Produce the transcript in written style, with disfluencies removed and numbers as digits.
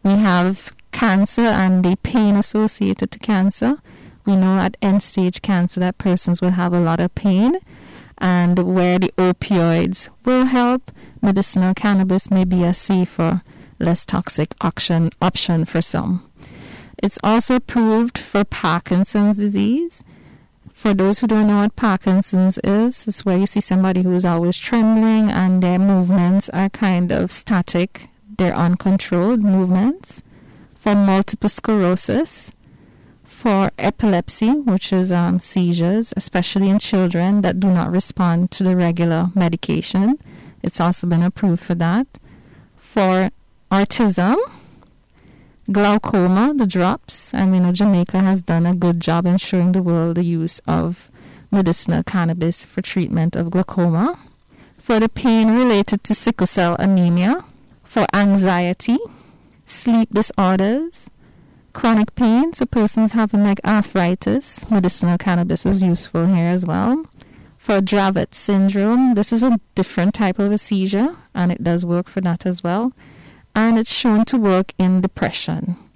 We have cancer and the pain associated to cancer. We know at end-stage cancer that persons will have a lot of pain, and where the opioids will help, medicinal cannabis may be a safer, less toxic option for some. It's also approved for Parkinson's disease. For those who don't know what Parkinson's is, it's where you see somebody who's always trembling and their movements are kind of static. They're uncontrolled movements. For multiple sclerosis. For epilepsy, which is seizures, especially in children that do not respond to the regular medication. It's also been approved for that. For autism, glaucoma, the drops. Jamaica has done a good job in showing the world the use of medicinal cannabis for treatment of glaucoma. For the pain related to sickle cell anemia. For anxiety, sleep disorders, chronic pain, so persons having like arthritis, medicinal cannabis is useful here as well. For Dravet syndrome, this is a different type of a seizure, and it does work for that as well. And it's shown to work in depression.